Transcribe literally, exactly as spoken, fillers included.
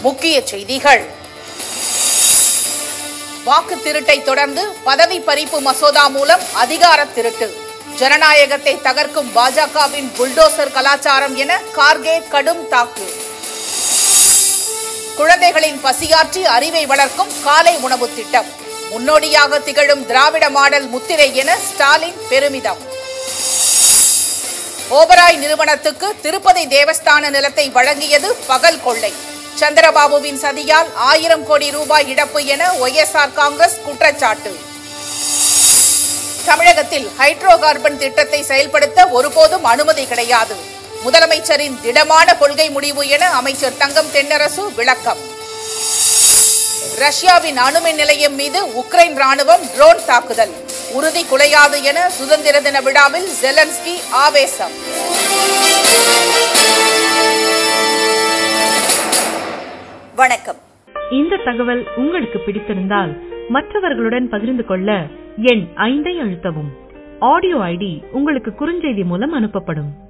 முக்கிய செய்திகள். வாக்கு திருட்டை தொடர்ந்து பதவி பறிப்பு மசோதா மூலம் அதிகார திருட்டு. ஜனநாயகத்தை தகர்க்கும் பாஜகவின் புல்டோசர் கலாச்சாரம் என கார்கே கடும் தாக்கு. குழந்தைகளின் பசியாற்றி அறிவை வளர்க்கும் காலை உணவு திட்டம். முன்னோடியாக திகழும் திராவிட மாடல் முத்திரை என ஸ்டாலின் பெருமிதம். ஓபராய் நிறுவனத்துக்கு திருப்பதி தேவஸ்தான நிலத்தை வழங்கியது பகல் கொள்ளை. சந்திரபாபுவின் சதியால் ஆயிரம் கோடி ரூபாய் இழப்பு என ஒய் எஸ் ஆர் காங்கிரஸ் குற்றச்சாட்டு. தமிழகத்தில் ஹைட்ரோ கார்பன் திட்டத்தை செயல்படுத்த ஒருபோதும் அனுமதி கிடையாது. முதலமைச்சரின் திடமான கொள்கை முடிவு என அமைச்சர் தங்கம் தென்னரசு விளக்கம். ரஷ்யாவின் அணுமின் நிலையம் மீது உக்ரைன் ராணுவம் ட்ரோன் தாக்குதல். உறுதி குலையாது என சுதந்திர தின விழாவில் ஜெலன்ஸ்கி ஆவேசம். வணக்கம். இந்த தகவல் உங்களுக்கு பிடித்திருந்தால் மற்றவர்களுடன் பகிர்ந்து கொள்ள எண் ஐந்தை அழுத்தவும். ஆடியோ ஐடி உங்களுக்கு குறுஞ்செய்தி மூலம் அனுப்பப்படும்.